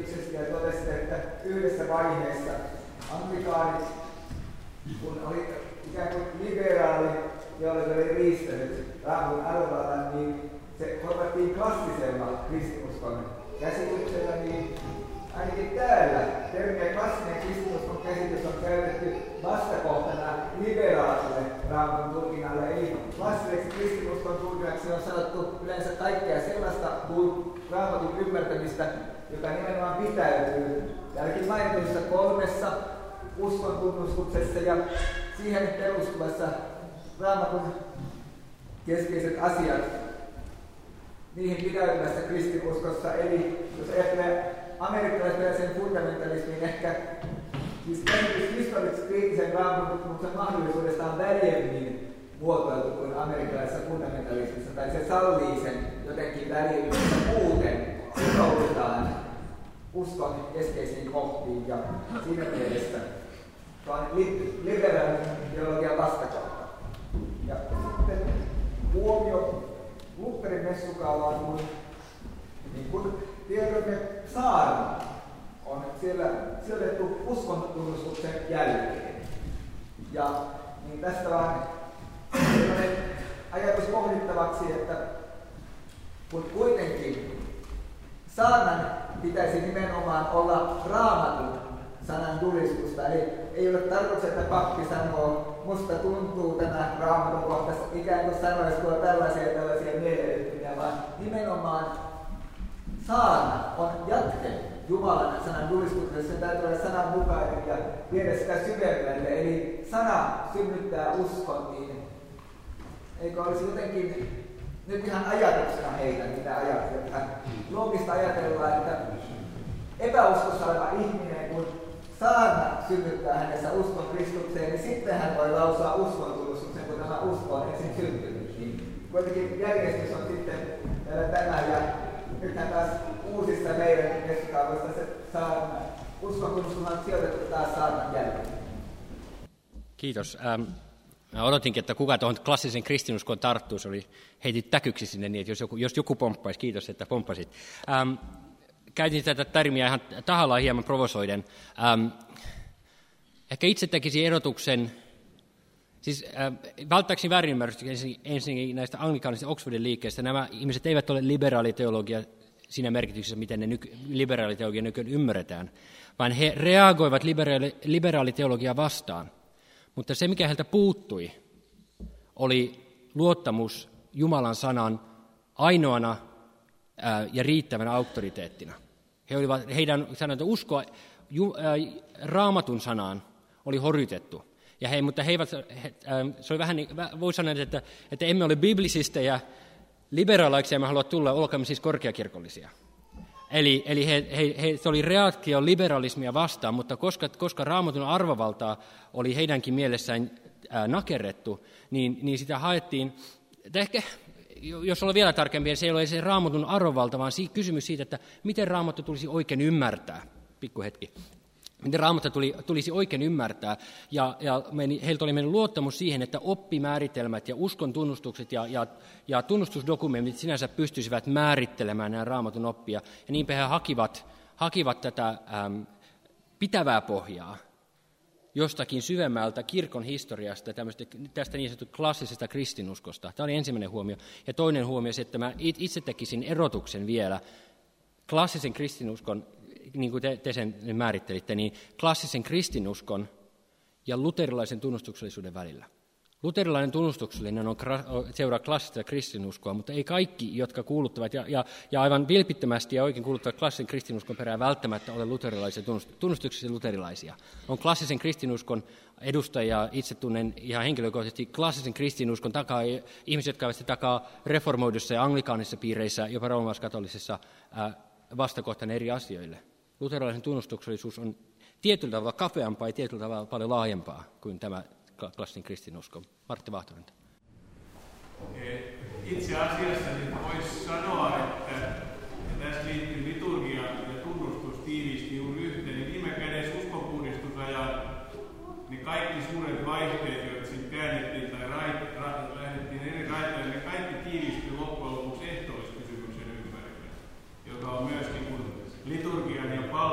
esityksestä ja totesitte, että yhdessä vaiheessa anglikaanit, kun oli ikään kuin liberaali, jolle oli riistänyt Raamatun arvovallan, niin se korvattiin klassisella kristinuskon käsityksellä, niin ainakin täällä termiä klassinen kristinuskon käsitys on käytetty vastakohtana liberaalille Raamatun tulkinnalle. Eli klassiseksi kristinuskon tulkinnaksi on sanottu yleensä kaikkea sellaista Raamatun ymmärtämistä, joka nimenomaan pitäytyy täälläkin mainituissa 3 uskon tunnustuksessa ja siihen perustuvassa Raamatun keskeiset asiat niihin pitäytyvässä kristinuskossa. Eli jos ajattelee amerikkalaisen fundamentalismin ehkä siis historiallisesti kriittisen Raamatun mahdollisuudesta on väljemmin muotoiltu kuin amerikkalaisessa fundamentalismissa, tai se sallii sen jotenkin väljemmin, muuten sitoudutaan uskon keskeisiin kohtiin, ja siinä mielessä on liberaalin teologian vastakohta. Ja sitten huomio Lutherin messukaalaan, kun tiedämme saarna on siellä sijoitettu uskon tunnustuksen jälkeen. Ja niin tästä vaan sellainen ajatus pohdittavaksi, että kun kuitenkin saarnan pitäisi nimenomaan olla Raamatun sanan julistusta, eli ei ole tarkoitus, että pappi sanoo, musta tuntuu tämä Raamatun kohta, ikään kuin sanoisi tuo tällaisia mieleyhtymiä, vaan nimenomaan saarna on jatke Jumalan sanan julistuksessa, se täytyy olla sananmukainen ja viedä sitä syvemmälle, eli sana synnyttää uskon, niin eikö olisi jotenkin nyt ihan ajatuksena heitä, mitä ajattelee. Loogista ajatellaan, että epäuskossa oleva ihminen, kun saarna synnyttää hänessä uskon Kristukseen, niin sitten hän voi lausua uskon tunnustuksen, kun tämä usko on ensin syntynyt. Niin kuitenkin järjestys on sitten tämä, ja nythän taas uusissa meidän messukaavuissa se saarna, uskon tunnustus on sijoitettu taas saarnan jälkeen. Kiitos. Mä odotinkin, että kuka tuohon klassisen kristinuskoon tarttuisi, oli heitit täkyksi sinne niin, että jos joku pomppaisi, kiitos, että pomppasit. Käytin tätä termiä ihan tahallaan hieman provosoiden. Ehkä itse tekisin erotuksen, siis välttääkseni väärinymmärrystä ensin näistä anglikaanisista Oxfordin liikkeistä. Nämä ihmiset eivät ole liberaaliteologia siinä merkityksessä, miten ne liberaaliteologia nykyään ymmärretään, vaan he reagoivat liberaaliteologiaa vastaan. Mutta se, mikä heiltä puuttui, oli luottamus Jumalan sanan ainoana ja riittävänä auktoriteettina. Heidän sanonta uskoa Raamatun sanaan oli horjutettu. Mutta he eivät, se oli vähän niin, voi sanoa, että emme ole biblisistejä, liberaaleiksi emme halua tulla, olkaamme siis korkeakirkollisia. Eli se oli reaktio liberalismia vastaan, mutta koska Raamatun arvovaltaa oli heidänkin mielessään nakerrettu, niin sitä haettiin, ehkä jos ollaan vielä tarkempi, se ei ole se Raamatun arvovalta, vaan kysymys siitä, että miten Raamattu tulisi oikein ymmärtää. Pikkuhetki. Miten Raamattu tulisi oikein ymmärtää, ja heiltä oli mennyt luottamus siihen, että oppimääritelmät ja uskon tunnustukset ja tunnustusdokumentit sinänsä pystyisivät määrittelemään nämä Raamatun oppia, ja niinpä he hakivat tätä pitävää pohjaa jostakin syvemmältä kirkon historiasta, tästä niin sanottu klassisesta kristinuskosta. Tämä oli ensimmäinen huomio. Ja toinen huomio se, että mä itse tekisin erotuksen vielä klassisen kristinuskon, niin kuin te sen määrittelitte, niin klassisen kristinuskon ja luterilaisen tunnustuksellisuuden välillä. Luterilainen tunnustuksellinen seuraa klassista kristinuskoa, mutta ei kaikki, jotka kuuluttavat ja aivan vilpittömästi ja oikein kuuluttavat klassisen kristinuskon perään välttämättä ole luterilaisia tunnustuksellisia luterilaisia. On klassisen kristinuskon edustajia, itse tunnen ihan henkilökohtaisesti klassisen kristinuskon takaa ihmiset, jotka ovat sitä takaa reformoidussa ja anglikaanisissa piireissä, jopa roomalaiskatolisessa vastakohtana eri asioille. Luterilaisen tunnustuksellisuus on tietyllä tavalla kapeampaa ja tietyllä tavalla paljon laajempaa kuin tämä klassinen kristinusko. Martti Vahtonen. Itse asiassa niin voisi sanoa, että tässä liittyy liturgia ja tunnustus tiiviisti juuri yhteen. Niin viime kädessä uskonpuhdistusajan niin kaikki suuret vaihteet, joita siinä käännettiin tai lähdettiin eri raiteille, ne kaikki tiivistyy loppujen lopuksi ehtoolliskysymyksen ympärille, joka on myöskin kun liturgian ja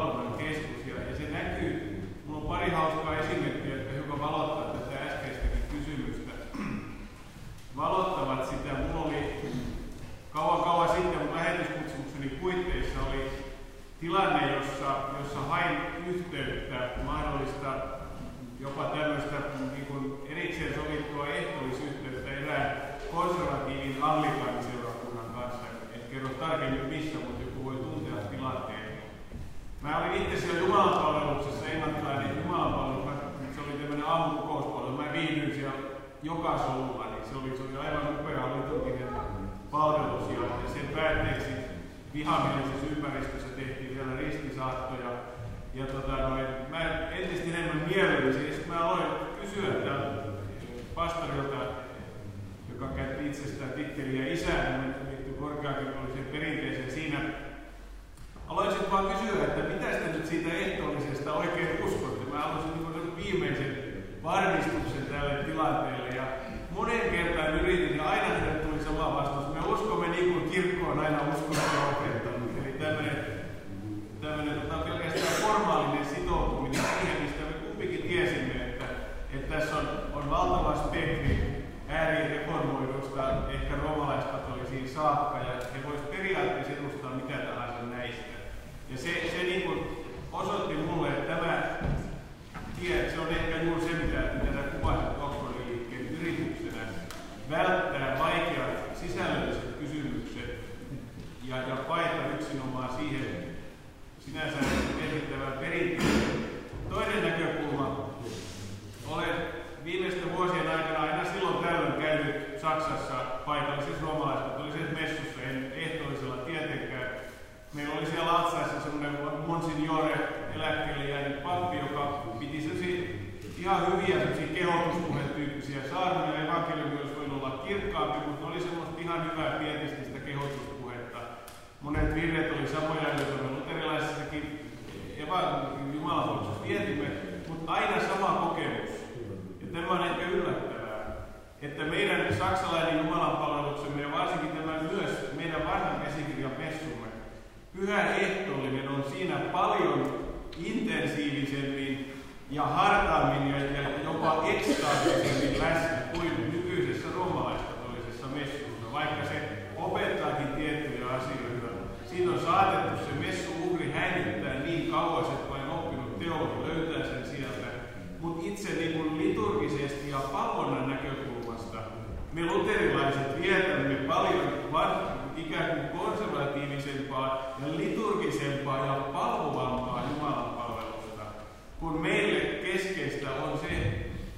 puitteissa oli tilanne, jossa hain yhteyttä mahdollista jopa tämmöistä niin kuin erikseen sovittua ehtoollisyhteyttä erään konservatiivin anglikaaniseurakunnan kanssa. En kerro tarkemmin missä, mutta joku voi tuntea tilanteen. Mä olin itse siellä jumalanpalveluksessa, englantilainen jumalanpalvelus. Se oli tämmöinen aamukokouspalvelu. Mä viihdyin siellä joka solulla, niin se oli aivan upea liturginen palvelus. Ja sen päätteeksi vihamielisessä ympäristössä tehtiin vielä ristisaattoja. Ja mä entistä enemmän mielellisin. Sitten mä aloin kysyä tältä pastorilta, joka käytti itsestään titteliä isää, liittyy korkeakirkolliseen perinteeseen siinä. Aloin sitten vaan kysyä, että mitä te nyt siitä ehtoollisesta oikein uskotte. Mä aloisin niin viimeisen varmistuksen tälle tilanteelle. Ja monen kertaan yritin, ja aina hänelle tuli sama vastaus. Me uskomme niin kuin kirkko on aina uskonut ja opettanut. Eli tämmöinen pelkästään formaalinen sitoutuminen siihen, mistä me kumpikin tiesimme, että tässä on valtava spektri äärireformoidusta, ehkä roomalaiskatolisiin saakka, ja he voisivat periaatteessa edustaa mitä tahansa näistä. Ja se niin kuin osoitti mulle, että tämä tie, se on ehkä juuri se, mitä sä kuvasit Oxfordin yrityksenä, välttää vaikeat sisällölliset kysymykset ja paeta yksinomaan siihen sinänsä merkittävään perinteeseen. Toinen näkökulma, olen viimeisten vuosien aikana aina silloin tällöin käynyt Saksassa paikallisessa roomalaiskatolisessa messussa, en ehtoollisella tietenkään. Meillä oli siellä Alsaissa semmoinen Monsignore eläkkeelle jäänyt pappi, joka piti ihan hyviä kehotuspuhetyyppisiä saarnoja. Evankeliumi olisi voinut olla kirkkaampi, mutta oli semmoista ihan hyvää pietististä kehotuspuhetta. Monet virret oli samoja, joita me luterilaisissakin jumalanpalveluksessa vietimme, mutta aina sama kokemus. Ja tämä on ehkä yllättävää, että meidän saksalainen jumalanpalveluksemme ja varsinkin tämä myös meidän vanhan käsikirjan messumme, pyhä ehtoollinen on siinä paljon intensiivisemmin ja hartaammin ja jopa ekstaattisemmin läsnä kuin nykyisessä roomalaiskatolisessa messussa, vaikka se opettaakin tiettyjä asioita. Siinä on saatettu se messu-uhri häivyttää niin kauas, että vain oppinut teologi löytää sen sieltä. Mutta itse niin liturgisesti ja palvonnan näkökulmasta me luterilaiset vietämme paljon ikään kuin konservatiivisempaa ja liturgisempaa ja palvovampaa jumalanpalvelusta, kun meille keskeistä on se,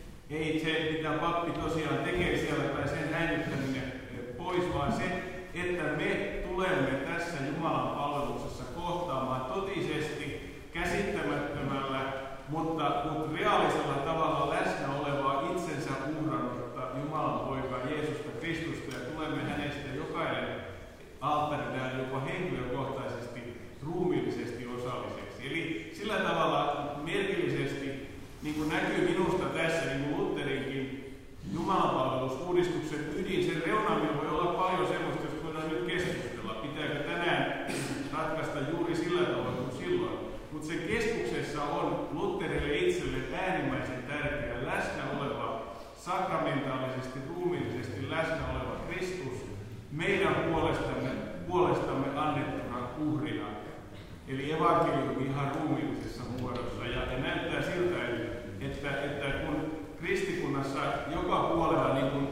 ei se mitä pappi tosiaan tekee siellä tai sen häivyttäminen pois, vaan se, että me tulemme tässä Jumalan palveluksessa kohtaamaan totisesti käsittämättömällä, mutta reaalisella tavalla läsnä olevaa itsensä uhrannutta Jumalan poikaa Jeesusta Kristusta ja tulemme hänestä jokainen alttarina jopa henkilökohtaisesti, ruumiillisesti osalliseksi. Eli sillä tavalla merkillisesti niin kuin näkyy minusta tässä, niin kuin Lutherinkin jumalanpalvelusuudistuksen ydin, sen reunaminen voi olla paljon semmoista, jos voidaan nyt keskustella. Pitääkö tänään ratkaista juuri sillä tavalla kuin silloin? Mutta sen keskuksessa on Lutherille itselle äärimmäisen tärkeä läsnä oleva, sakramentaalisesti, ruumiillisesti läsnä oleva Kristus meidän puolestamme annettuna uhrina. Eli evankeliumi ihan ruumiillisessa muodossa. Ja näyttää siltä, että kun kristikunnassa joka puolella niin kun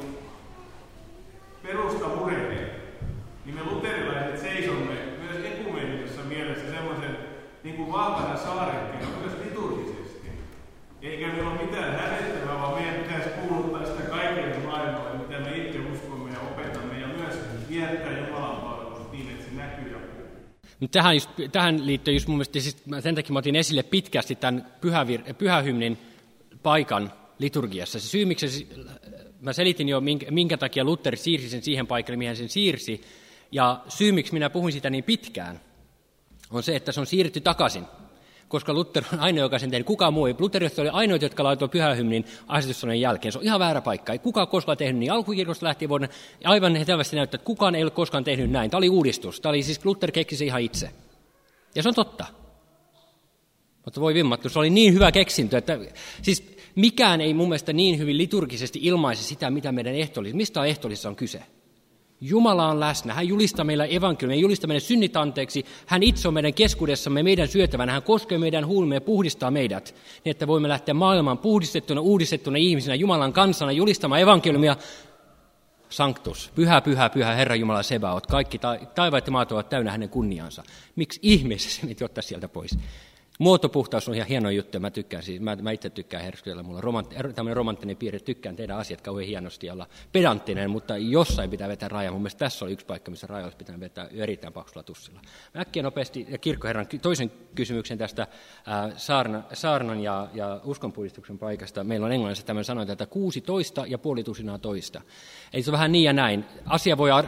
perusta murenee, niin me luterilaiset seisomme myös ekumeenisessa mielessä semmoisen niin kuin vahvana saarekkina myös liturgisesti. Eikä meillä ole mitään hävettävää, vaan meidän pitäisi kuuluttaa sitä kaikille maailmalle, mitä me itse uskomme ja opetamme, ja myös viettää Jumalan palvelus niin, että se näkyy ja kuuluu. Tähän liittyy just mun mielestä, siis sen takia mä otin esille pitkästi tämän pyhähymnin paikan liturgiassa. Se syy, miksi mä selitin jo, minkä takia Luther siirsi sen siihen paikalle, mihin sen siirsi, ja syy, miksi minä puhuin sitä niin pitkään, on se, että se on siirretty takaisin, koska Luther on ainoa, joka sen tehnyt. Kukaan muu ei. Lutherilaiset oli ainoa, jotka laitoi pyhähymnin asetussanan jälkeen. Se on ihan väärä paikka. Ei kukaan koskaan tehnyt niin. Alkukirkosta lähtien vuonna aivan selvästi näyttää, että kukaan ei ole koskaan tehnyt näin. Tämä oli uudistus. Tämä oli siis Luther keksi se ihan itse. Ja se on totta. Mutta voi vimmattu, se oli niin hyvä keksintö, että siis mikään ei mun mielestä niin hyvin liturgisesti ilmaise sitä, mitä meidän mistä ehtoollisessa on kyse. Jumala on läsnä. Hän julistaa meillä evankeliumia, hän julistaa meidän synnit anteeksi. Hän itse on meidän keskuudessamme, meidän syötävänä. Hän koskee meidän huulimme ja puhdistaa meidät, niin että voimme lähteä maailmaan puhdistettuna, uudistettuna ihmisinä, Jumalan kansana, julistamaan evankeliumia. Sanctus, pyhä, pyhä, pyhä, Herra Jumala Sebaot. Kaikki taivaat ja maat ovat täynnä hänen kunniansa. Miksi ihmeessä se nyt ottaa sieltä pois? Muotopuhtaus on ihan hieno juttu, mä tykkään siis, mä itse tykkään herskutella, mulla on tämmöinen romanttinen piirre, tykkään tehdä asiat kauhean hienosti ja olla pedanttinen, mutta jossain pitää vetää raja. Mun mielestä tässä oli yksi paikka, missä raja olisi pitänyt vetää erittäin paksulla tussilla. Mä äkkiä nopeasti kirkkoherran toisen kysymyksen tästä saarnan ja uskonpuhdistuksen paikasta. Meillä on englannissa tämmöinen sanonta, että 16 ja puoli tusinaa toista. Eli se on vähän niin ja näin. Asia voi,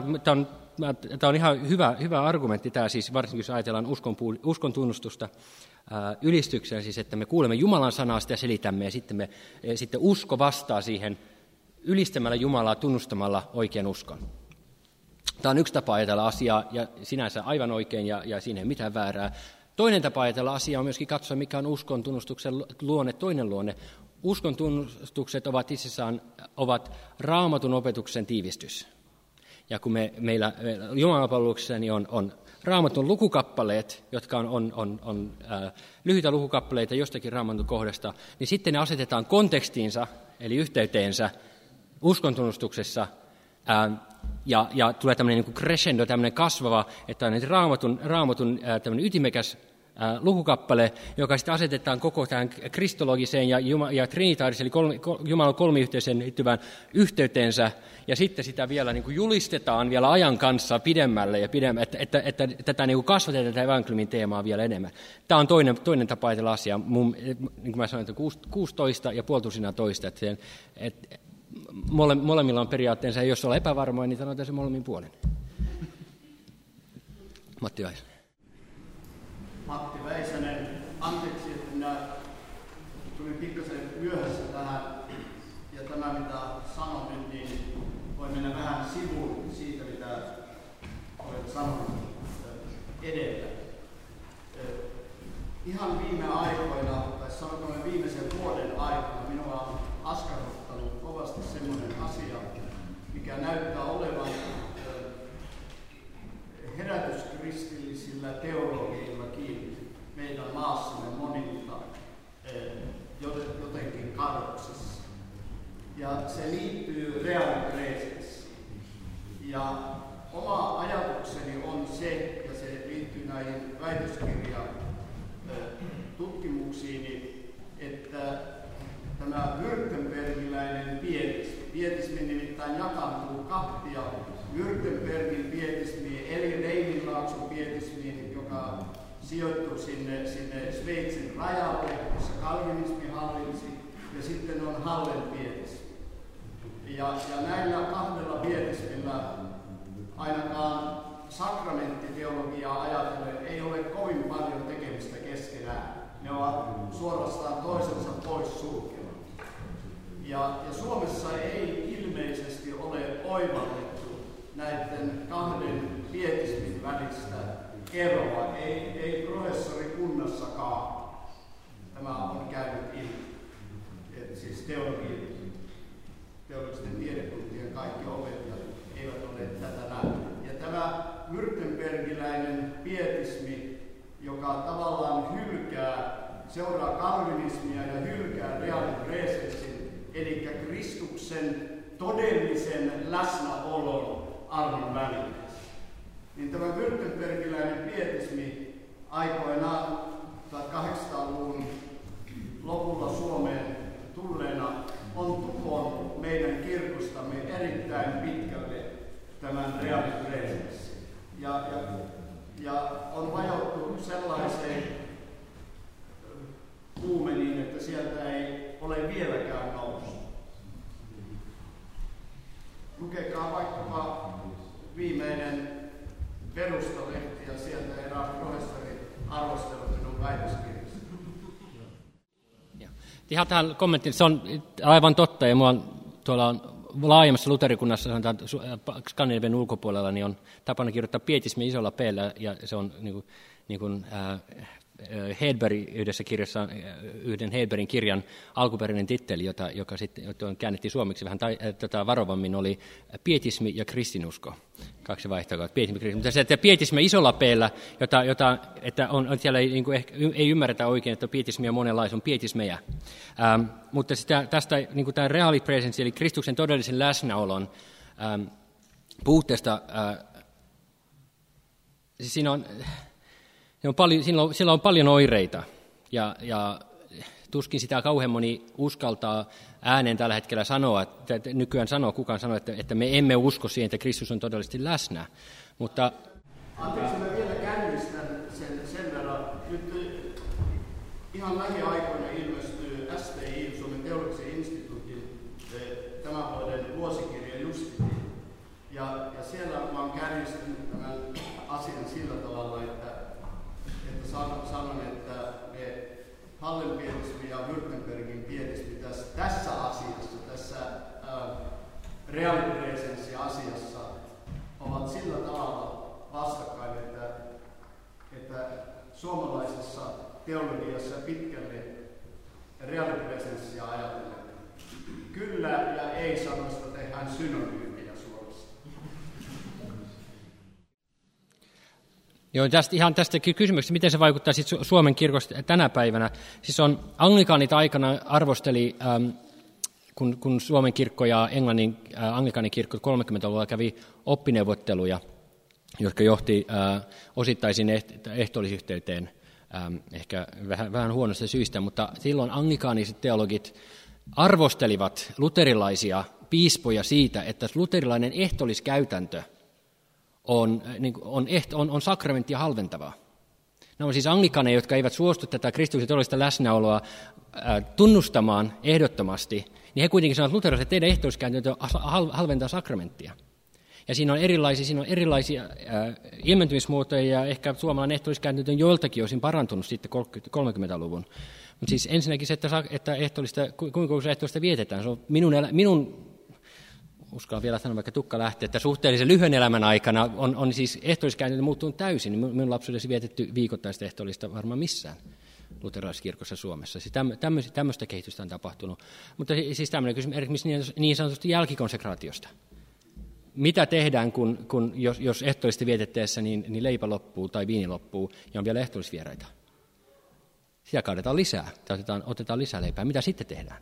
tämä on ihan hyvä argumentti, tämä siis varsinkin jos ajatellaan uskon tunnustusta ylistyksellä, siis että me kuulemme Jumalan sanaa, sitä selitämme ja sitten usko vastaa siihen ylistämällä Jumalaa, tunnustamalla oikean uskon. Tämä on yksi tapa ajatella asiaa ja sinänsä aivan oikein ja siinä ei mitään väärää. Toinen tapa ajatella asiaa on myöskin katsoa, mikä on uskon tunnustuksen luonne, toinen luonne. Uskon tunnustukset ovat itsessään Raamatun opetuksen tiivistys. Ja kun meillä Jumalanpalveluksessa niin on Raamatun lukukappaleet, jotka on lyhyitä lukukappaleita jostakin Raamatun kohdasta, niin sitten ne asetetaan kontekstiinsa, eli yhteyteensä uskontunnustuksessa, ja tulee tämmöinen niin kuin crescendo, tämmöinen kasvava, että on Raamatun tämmöinen ytimekäs lukukappale, joka sitten asetetaan koko tähän kristologiseen ja trinitaariseen, eli Jumalan kolmiyhteiseen liittyvään yhteyteensä, ja sitten sitä vielä niin kuin julistetaan vielä ajan kanssa pidemmälle, että tätä niin kuin kasvatetaan tätä evankeliumin teemaa vielä enemmän. Tämä on toinen tapa ajatella asiaa, niin kuin mä sanoin, että 16 ja puoli tusinaa toista, että molemmilla on periaatteensa, ja jos ollaan epävarmoja, niin sanotaan se molemmin puolin. Matti Väisänen. Matti Väisänen, anteeksi, että minä tulin pikkasen myöhässä tähän, ja tämä mitä sanoin, niin voi mennä vähän sivuun siitä, mitä olet sanonut edellä. Ihan viime aikoina, tai sanotaan viimeisen vuoden aikana, minua on askarruttanut kovasti semmoinen asia, mikä näyttää olevan herätyskristillisillä teologiillakin meidän maassamme monilta jotenkin kadoksissa. Ja se liittyy realiteettiin. Ja oma ajatukseni on se, ja se liittyy näihin väitöskirjatutkimuksiini, että tämä württembergiläinen pietismi nimittäin jakaantuu kahtia. Württembergin pietismi, eli Reininlaakson pietismi, joka sijoittuu sinne Sveitsin rajalle, jossa kalvinismi hallitsi, ja sitten on Hallen pietismi. Ja näillä kahdella pietismillä ainakaan sakramenttiteologiaa ajatellen ei ole kovin paljon tekemistä keskenään. Ne ovat suorastaan toisensa pois sulkevat. Ja Suomessa ei ilmeisesti ole oivallettu näiden kahden pietismin välistä eroa, ei professorikunnassakaan. Tämä on käynyt ilmi. Siis teologisten tiedekuntien kaikki opettajat eivät ole tätä nähneet. Ja tämä württembergiläinen pietismi, joka tavallaan seuraa kalvinismia ja hylkää reaalin presensin, eli Kristuksen todellisen läsnäolon armon välineessä. Niin tämä württembergiläinen pietismi aikoinaan 1800-luvun lopulla Suomeen tulleena on tuhonnut meidän kirkostamme erittäin pitkälle tämän reaalipresenssin. Ja on vajottu sellaiseen kuumeniin, että sieltä ei ole vieläkään noussut. Lukekaa vaikkapa viimeinen Perustalehti ja sieltä eräät professorit arvostelevat minun väitöskirjassa. Ihan tähän kommenttiin, se on aivan totta, ja tuolla on laajemmassa luterikunnassa, sanotaan Skandinavian ulkopuolella, niin on tapana kirjoittaa pietismi isolla P:llä, ja se on Hedberg yhdessä kirjassa, yhden Hedbergin kirjan alkuperäinen titteli, joka sitten käännettiin suomeksi vähän varovammin, oli pietismi ja kristinusko. 2 vaihtoehtoa, pietismi ja kristinusko. Mutta se, että pietismi isolla P:llä, että on siellä ei ymmärretä oikein, että pietismi on monenlaisia, on pietismejä. Mutta tästä niin tämä real presence, eli Kristuksen todellisen läsnäolon puutteesta, siis siellä on paljon oireita, ja tuskin sitä kauhean moni uskaltaa ääneen tällä hetkellä sanoa, että nykyään kukaan sanoo, että me emme usko siihen, että Kristus on todellisesti läsnä. Mutta anteeksi, mä vielä käynnistän sen verran. Nyt ihan lähiaikoina ilmestyy STI, Suomen teologisen instituutin, tämän vuoden vuosikirja Justitia. Ja siellä mä oon kärjistänyt tämän asian sillä tavalla, että sanon, että Hallenpietismi ja Württembergin pietismi tässä asiassa, tässä reaalipresenssi-asiassa ovat sillä tavalla vastakkain, että suomalaisessa teologiassa pitkälle reaalipresenssiä ajatellen kyllä ja ei sanoista tehdään synonyymejä suorassa. Joo, ihan tästä kysymyksestä, miten se vaikuttaa Suomen kirkosta tänä päivänä. Siis anglikaanit aikana arvosteli, kun Suomen kirkko ja Englannin anglikaanin kirkko 30-luvulla kävi oppineuvotteluja, jotka johti osittaisiin ehtoollisyhteyteen, ehkä vähän huonosta syistä, mutta silloin anglikaaniset teologit arvostelivat luterilaisia piispoja siitä, että luterilainen ehtoolliskäytäntö on sakramenttia halventavaa. Nämä on siis anglikaaneja, jotka eivät suostu tätä Kristuksen todellista läsnäoloa tunnustamaan ehdottomasti, niin he kuitenkin sanovat luterilaiset, että teidän ehtoolliskäytäntö halventaa sakramenttia. Ja siinä on erilaisia ilmentymismuotoja, ja ehkä suomalainen ehtoolliskäytäntö on joiltakin osin parantunut sitten 30-luvun. Mutta siis ensinnäkin se, kuinka ehtoollisesta vietetään, se on minun uskallan vielä sanoa, vaikka tukka lähtee, että suhteellisen lyhyen elämän aikana on siis ehtoolliskäytäntö muuttunut täysin. Minun lapsuudessa vietetty viikoittaista ehtoollista varmaan missään luterilaiskirkossa Suomessa. Siis tämmöistä kehitystä on tapahtunut. Mutta siis tämmöinen kysymys esimerkiksi niin sanotusti jälkikonsekraatiosta. Mitä tehdään, jos ehtoollista vietettäessä niin leipä loppuu tai viini loppuu ja on vielä ehtoollisvieraita? Sitä kaadetaan lisää, tai otetaan lisää leipää. Mitä sitten tehdään?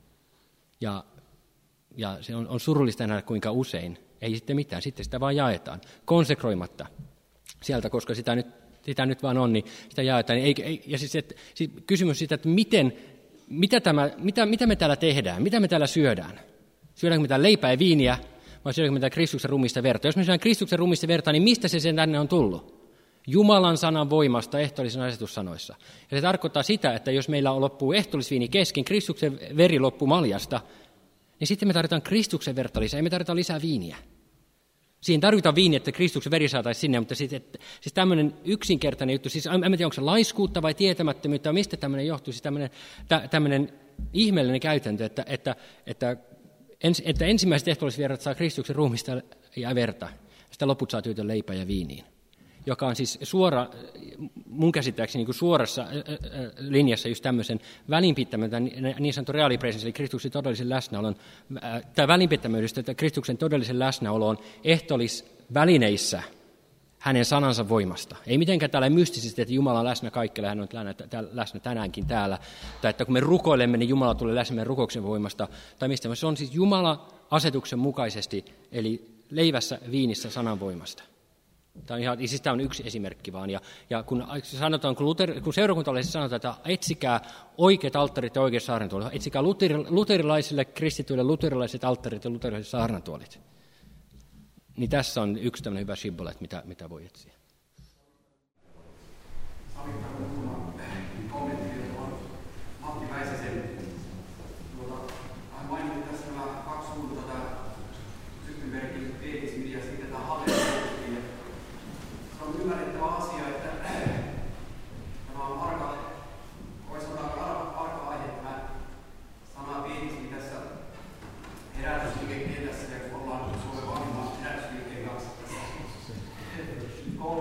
Ja se on surullista nähdä, kuinka usein. Ei sitten mitään, sitten sitä vaan jaetaan, konsekroimatta sieltä, koska sitä nyt vaan on, niin sitä jaetaan. Ja siis kysymys siitä, että mitä me täällä tehdään, mitä me täällä syödään? Syödäänkö me täällä leipää ja viiniä, vai syödäänkö me täällä Kristuksen ruumista verta? Jos me syödään Kristuksen ruumista verta, niin mistä se sen tänne on tullut? Jumalan sanan voimasta ehtoollisen asetussanoissa. Ja se tarkoittaa sitä, että jos meillä loppuu ehtoollisviini kesken, Kristuksen veri loppuu maljasta, niin sitten me tarvitaan Kristuksen verta lisää, ei me tarvitaan lisää viiniä. Siihen tarvitaan viiniä, että Kristuksen veri saataisiin sinne, mutta siis tämmöinen yksinkertainen juttu, siis en tiedä, onko se laiskuutta vai tietämättömyyttä, mistä tämmöinen johtuu, siis tämmöinen ihmeellinen käytäntö, että ensimmäiset ehtoollisvierat saa Kristuksen ruumista ja verta, sitä loput saa tyytyä leipään ja viiniin, joka on siis mun käsittääkseni niin kuin suorassa linjassa just tämmöisen välinpitämätön, niin sanottu reaalipresenssi, eli Kristuksen todellisen läsnäolon, tämä välinpitämättömyydestä, että Kristuksen todellisen läsnäolon ehtoollisvälineissä hänen sanansa voimasta. Ei mitenkään täällä mystisesti, että Jumala on läsnä kaikkialla, hän on läsnä tänäänkin täällä, tai että kun me rukoilemme, niin Jumala tulee läsnä meidän rukouksen voimasta, tai mistä, se on siis Jumala asetuksen mukaisesti, eli leivässä, viinissä, sanan voimasta. Tämä on yksi esimerkki vaan. Ja kun seurakuntalaisille sanotaan, että etsikää oikeat alttarit ja oikeat saarnatuolit, etsikää luterilaisille kristityille luterilaiset alttarit ja luterilaiset saarnatuolit, niin tässä on yksi tämmöinen hyvä shibboleth, mitä voi etsiä. Matti Väisäsen. Hän mainitti tässä nämä 2 suuntaa, tämä Württembergin pietismi ja sitten tämä Hallenpietismi. Se on ymmärrettävä asia, että tämä on arka aihe, tämä sana pietismi tässä herätysliikkeessä, ja kun ollaan Suomen vanhimman herätysliikkeen kanssa tässä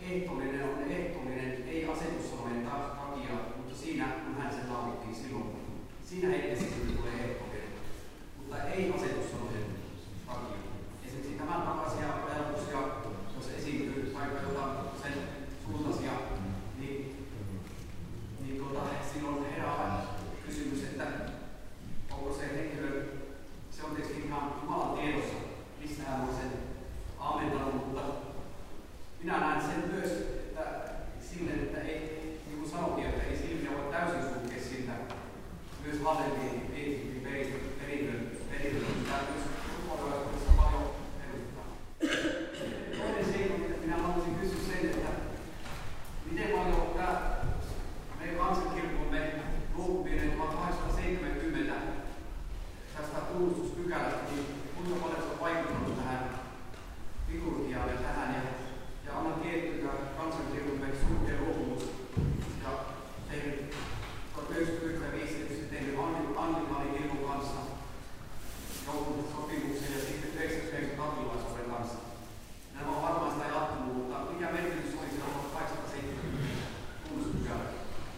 ehtoollinen on ehtoollinen, ei asetussanojen takia, mutta siinä, kun hän sen laadittiin silloin, siinä hetkessä sitten tulee ehtoollinen, mutta ei asetussanojen takia. Esimerkiksi tämän tapaisia ajatuksia, jos esiintyy vaikka sen suuntaisia, niin silloin herää kysymys, että onko se henkilö, se on tietysti ihan Jumalan tiedossa, missä hän on sen aamentanut, mutta minä näen sen myös, että silleen, että ei, niin kuin sanoin, että ei silmiä voi täysin sulkea siltä myös Hallelin perinnön, mitä myös rukoiluissa paljon edustaa. Toinen seikka, mitä minä haluaisin kysyä sen, että miten paljon meidän kansankirkomme luopuminen 1870 tästä tunnustuspykälästä, niin kuinka paljon se on vaikuttanut tähän liturgiaan ja tähän, ja annan tiettyä kansankirkomme suhteen luovumus, ja tein 1995 tehnyt Anglicanin kirkon kanssa jonkun sopimuksen ja sitten 1990 katolilaisuuden kanssa. Nämä on varmaan sitä jatkunut, mutta mikä merkitys oli siinä 1870 tunnustuspykälästä?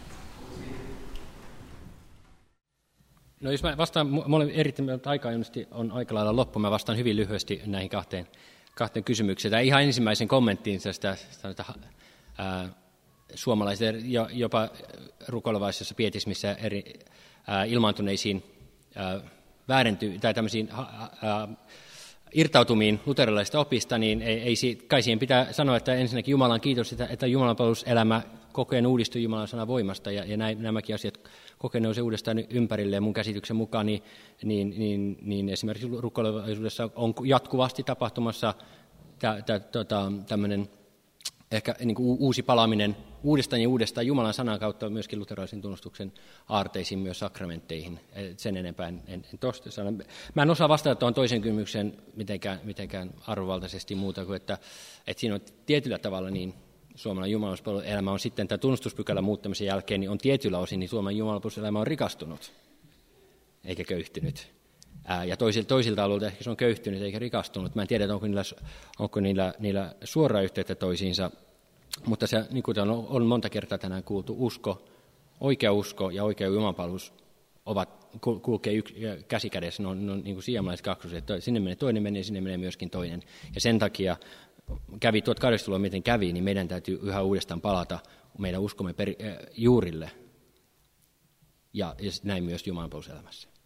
No jos mä vastaan, mulla erittäin aikaa on aika lailla loppu, mä vastaan hyvin lyhyesti näihin kahteen kysymykseen. Tämä ihan ensimmäisen kommenttiin tästä suomalaisille, jopa rukoilevaisessa pietismissä ilmaantuneisiin tai tämmöisiin irtautumiin luterilaisista opista, niin kai siihen pitää sanoa, että ensinnäkin Jumalan kiitos, että jumalanpalveluselämä koko ajan uudistuu Jumalan sanan voimasta, ja nämäkin asiat kokee nousee uudestaan ympärille, ja mun käsityksen mukaan niin esimerkiksi rukoilevaisuudessa on jatkuvasti tapahtumassa tämmöinen ehkä niin kuin uusi palaaminen uudestaan ja uudestaan Jumalan sanan kautta myöskin luterilaisen tunnustuksen aarteisiin, myös sakramentteihin. Sen enempää en tosta sano. Mä en osaa vastata tuon toisen kysymyksen mitenkään arvovaltaisesti muuta kuin, että siinä on tietyllä tavalla niin suomalainen jumalanpalveluselämä on sitten tämän tunnustuspykälän muuttamisen jälkeen, niin on tietyllä osin niin suomalainen jumalanpalveluselämä on rikastunut, eikä köyhtynyt. Ja toisilta alueilta ehkä se on köyhtynyt eikä rikastunut. Mä en tiedä, onko niillä suoraa yhteyttä toisiinsa, mutta se, niin kuin on monta kertaa tänään kuultu, oikea usko ja oikea jumalanpalvelus kulkee käsi kädessä, ne on niin kuin siamalaiset kaksoset. Sinne menee toinen menee, sinne menee myöskin toinen. Ja sen takia kävi 1800-luvulla miten kävi, niin meidän täytyy yhä uudestaan palata meidän uskomme juurille. Ja näin myös jumalanpalveluselämässä.